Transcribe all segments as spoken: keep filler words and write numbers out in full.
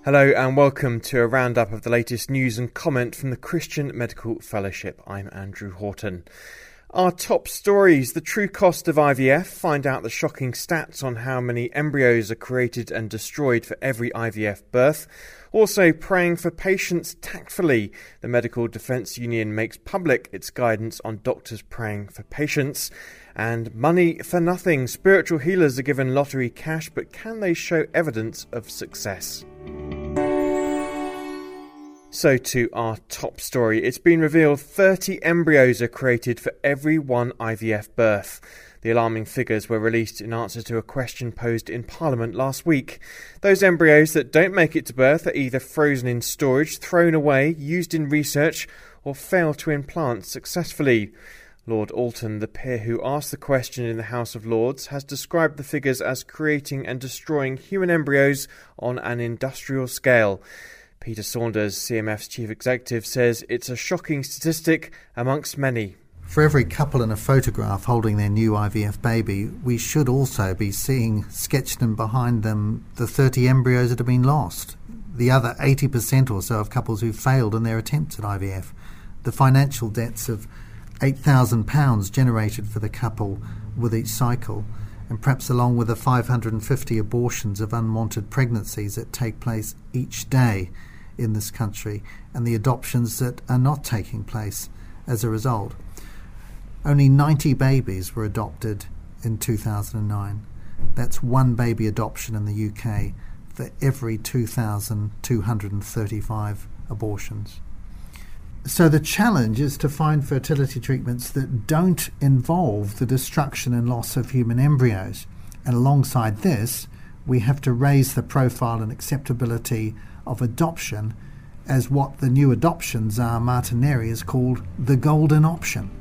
Hello and welcome to a roundup of the latest news and comment from the Christian Medical Fellowship. I'm Andrew Horton. Our top stories: the true cost of I V F, find out the shocking stats on how many embryos are created and destroyed for every I V F birth. Also, praying for patients tactfully. The Medical Defence Union makes public its guidance on doctors praying for patients. And money for nothing. Spiritual healers are given lottery cash, but can they show evidence of success? So to our top story. It's been revealed thirty embryos are created for every one I V F birth. The alarming figures were released in answer to a question posed in Parliament last week. Those embryos that don't make it to birth are either frozen in storage, thrown away, used in research, or fail to implant successfully. Lord Alton, the peer who asked the question in the House of Lords, has described the figures as creating and destroying human embryos on an industrial scale. Peter Saunders, C M F's chief executive, says it's a shocking statistic amongst many. For every couple in a photograph holding their new I V F baby, we should also be seeing sketched in behind them the thirty embryos that have been lost, the other eighty percent or so of couples who failed in their attempts at I V F, the financial debts of eight thousand pounds generated for the couple with each cycle, and perhaps along with the five hundred fifty abortions of unwanted pregnancies that take place each day in this country, and the adoptions that are not taking place as a result. Only ninety babies were adopted in two thousand nine. That's one baby adoption in the U K for every two thousand two hundred thirty-five abortions. So the challenge is to find fertility treatments that don't involve the destruction and loss of human embryos. And alongside this, we have to raise the profile and acceptability of adoption as what the new adoptions are. Martinelli has called the golden option.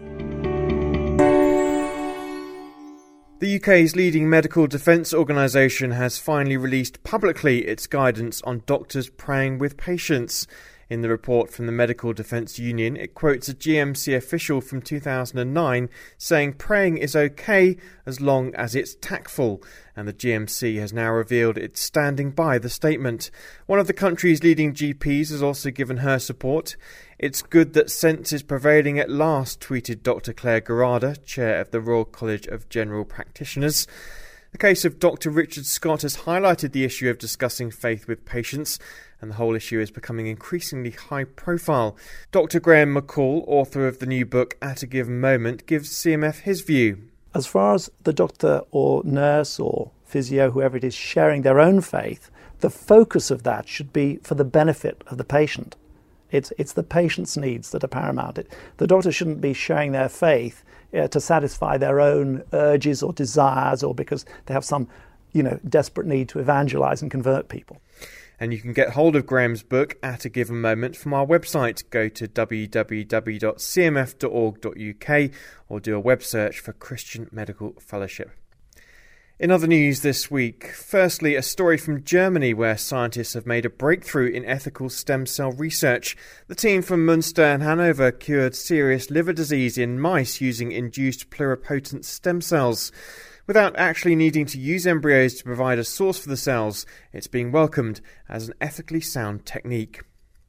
The U K's leading medical defence organisation has finally released publicly its guidance on doctors praying with patients. In the report from the Medical Defence Union, it quotes a G M C official from two thousand nine saying praying is okay as long as it's tactful, and the G M C has now revealed it's standing by the statement. One of the country's leading G Ps has also given her support. It's good that sense is prevailing at last, tweeted Doctor Claire Gerada, chair of the Royal College of General Practitioners. The case of Doctor Richard Scott has highlighted the issue of discussing faith with patients, and the whole issue is becoming increasingly high profile. Doctor Graham McCall, author of the new book At a Given Moment, gives C M F his view. As far as the doctor or nurse or physio, whoever it is, sharing their own faith, the focus of that should be for the benefit of the patient. It's it's the patient's needs that are paramount. It, the doctor shouldn't be sharing their faith uh, to satisfy their own urges or desires, or because they have some, you know, desperate need to evangelize and convert people. And you can get hold of Graham's book At a Given Moment from our website. Go to w w w dot c m f dot org dot u k or do a web search for Christian Medical Fellowship. In other news this week, firstly, a story from Germany where scientists have made a breakthrough in ethical stem cell research. The team from Münster and Hanover cured serious liver disease in mice using induced pluripotent stem cells. Without actually needing to use embryos to provide a source for the cells, it's being welcomed as an ethically sound technique.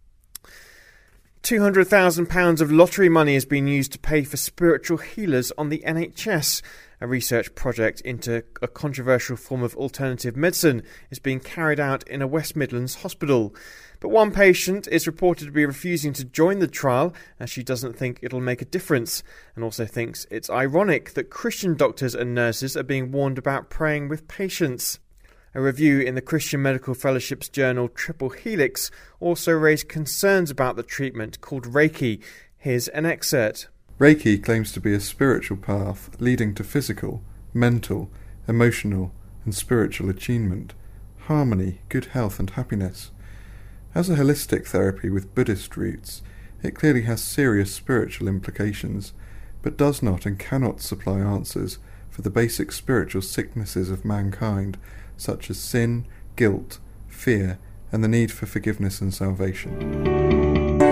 two hundred thousand pounds of lottery money has been used to pay for spiritual healers on the N H S. A research project into a controversial form of alternative medicine is being carried out in a West Midlands hospital. But one patient is reported to be refusing to join the trial as she doesn't think it'll make a difference, and also thinks it's ironic that Christian doctors and nurses are being warned about praying with patients. A review in the Christian Medical Fellowship's journal Triple Helix also raised concerns about the treatment called Reiki. Here's an excerpt. Reiki claims to be a spiritual path leading to physical, mental, emotional and spiritual attunement, harmony, good health and happiness. As a holistic therapy with Buddhist roots, it clearly has serious spiritual implications, but does not and cannot supply answers for the basic spiritual sicknesses of mankind, such as sin, guilt, fear, and the need for forgiveness and salvation.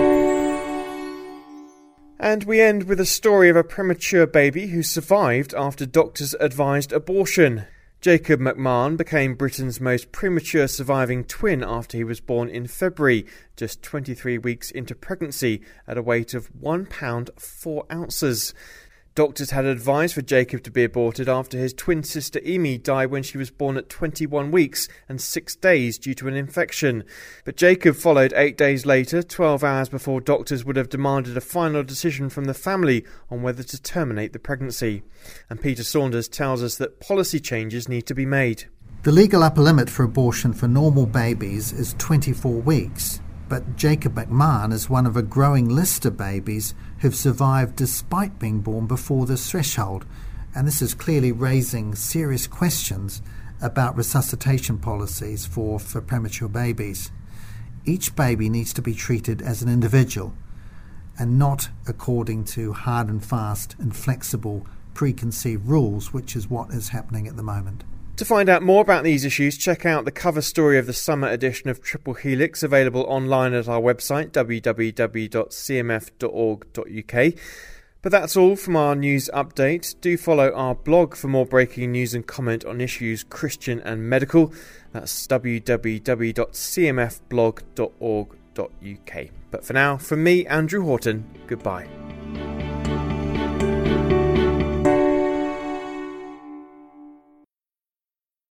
And we end with a story of a premature baby who survived after doctors advised abortion. Jacob McMahon became Britain's most premature surviving twin after he was born in February, just twenty-three weeks into pregnancy, at a weight of one pound four ounces. Doctors had advised for Jacob to be aborted after his twin sister Amy died when she was born at twenty-one weeks and six days due to an infection. But Jacob followed eight days later, twelve hours before doctors would have demanded a final decision from the family on whether to terminate the pregnancy. And Peter Saunders tells us that policy changes need to be made. The legal upper limit for abortion for normal babies is twenty-four weeks. But Jacob McMahon is one of a growing list of babies who've survived despite being born before this threshold, and this is clearly raising serious questions about resuscitation policies for, for premature babies. Each baby needs to be treated as an individual and not according to hard and fast and flexible preconceived rules, which is what is happening at the moment. To find out more about these issues, check out the cover story of the summer edition of Triple Helix, available online at our website, w w w dot c m f dot org dot u k. But that's all from our news update. Do follow our blog for more breaking news and comment on issues Christian and medical. That's w w w dot c m f blog dot org dot u k. But for now, from me, Andrew Horton, goodbye.